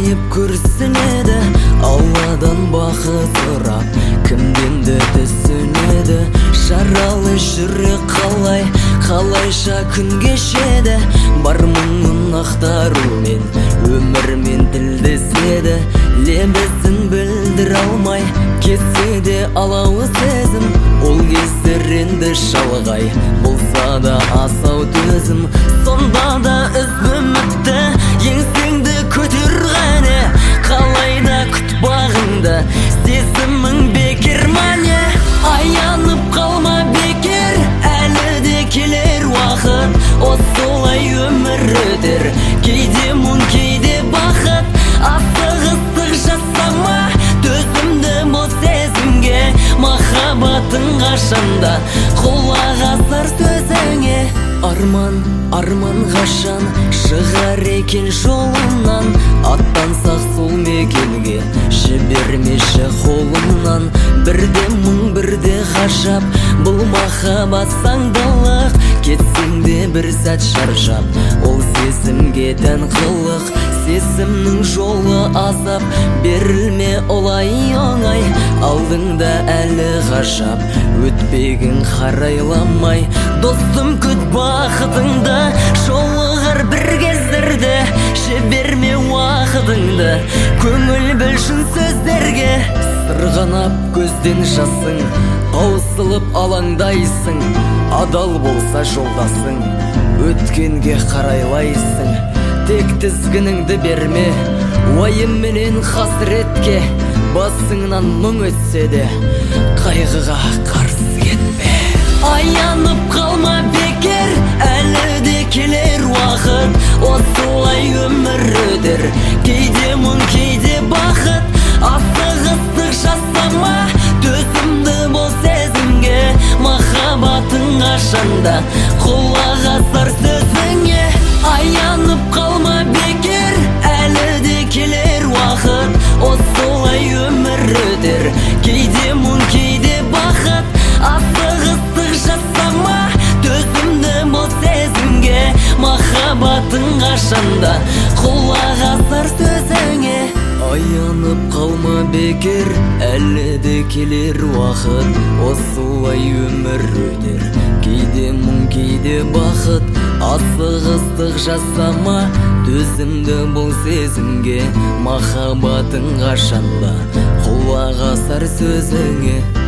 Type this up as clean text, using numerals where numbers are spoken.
жайып күрсінеді, Алладан бақыт сұрап кімденді түсінеді. Жаралы жүрек қалайша күн кешеді, бар мұңын ақтарумен өмірмен тілдеседі. Лебізін білдіре алмай кетсе де алауы сезім, ол кездер енді шалғай болса да асау төзім. Сонда да үмітті еңсеңді көтер ғане, қалайда күт бағыңды сезімің бекер мане. Аянып қалма бекер, әлі де келер уақыт, осылай өмір өтер, кейде мұң кейде бақыт. Асығыстық жасама, төзімді бұл сезімге, махаббатың қашанда құлақ асар сөзіңе. Арман қашан шығар екен жолынан, аттансақ сол мекенге жібермеші қолымнан. Бірде мұң бірде ғажап, бұл махаббат саңдалық, кетсең де бір сәт шаршап, ол сезімге тән қылық. Сезімнің жолы азап, берілме олай оңай, алдыңда әлі ғажап, өтпегін қарайламай. Достым күт бақытыңды, жолығар бір кездерде, жіберме уақытыңды, көңіл бөлшін сөздерге. Сырғанап көзден жасың, таусылып алаңдайсың, адал болса жолдасың, өткенге қарайлайсың. Тек тізгініңді берме, уайым менен қасіретке, басыңнан мұң өтсе де қайғыға қарсы кетпе. Аянып қалма бекер, әлі де келер уақыт, осылай өмір өтер, кейде мұң кейде бақыт. Асығыстық жасама, төзімді бол сезімге, махаббатың қашанда құлақ асар сөзіңе. Аянып қалма бекер, әлі де келер уақыт, осылай өмір өтер, кейде мұң кейде бақыт. Асығыстық жасама, төзімді бол сезімге, махаббатың қашанда құлақ асар сөзіңе. Аянып қалма бекер, әлі де келер уақыт, осылай өмір өтер, кейде мұң кейде бақыт. Асығыстық жасама, төзімді бол сезімге, махаббатың қашанда құлақ асар сөзіңе.